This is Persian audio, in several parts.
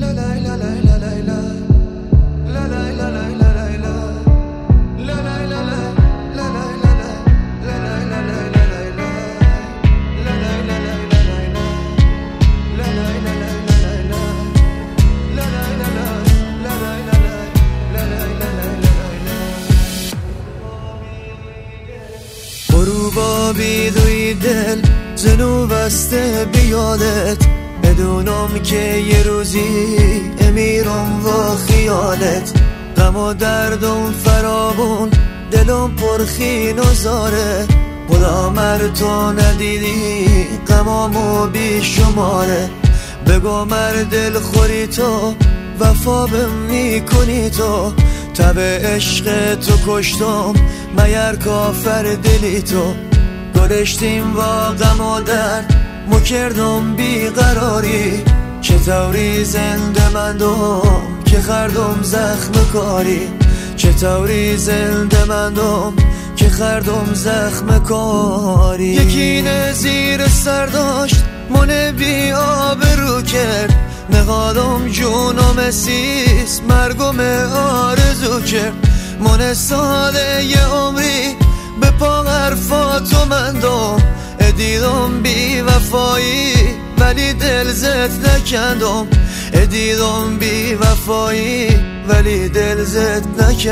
غروبا بیدوی دل زنو بسته بیادت بدونم که یه روزی امیرم و خیالت غم و دردم فرابون دلم پرخین و زاره خدا مر تو ندیدی غمامو بی شماره بگو مر دل خوری تو وفا بهم میکنی تو تب عشق تو کشتم مگر کافر دلی تو گلشتیم و غم و درد مکردم بیقراری چطوری زنده مندم که خردم زخم کاری چطوری زنده مندم که خردم زخم کاری یکی نزیر سر داشت من بی آبرو کرد نقادم جونم سیس مرگم آرزو کرد من ساده یه عمری به پا حرفاتو مندم ادیدم بی وفایی ولی دل زد نکندم ادیدم بی وفایی ولی دل زد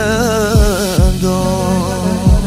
نکندم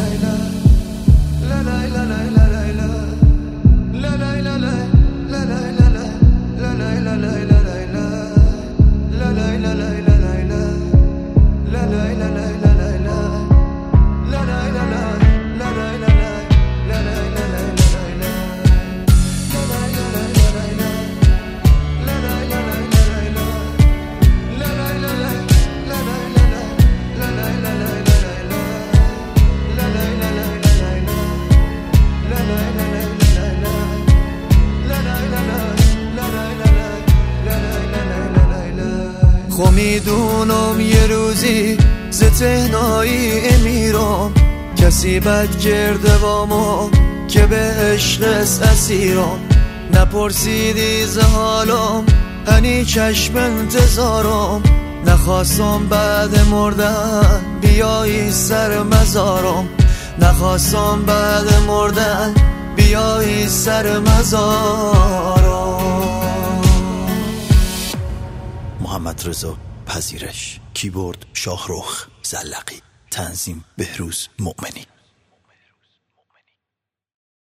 خو میدونم یه روزی ز تنهایی امیرم کسی بد کرده با ما که به عشق اسیرم نپرسیدی ز حالم هنی چشم انتظارم نخواستم بعد مردن بیایی سر مزارم نخواستم بعد مردن بیایی سر مزارم. محمد رضا پذیرش، کیبورد شاهرخ زلقی، تنظیم بهروز مؤمنی.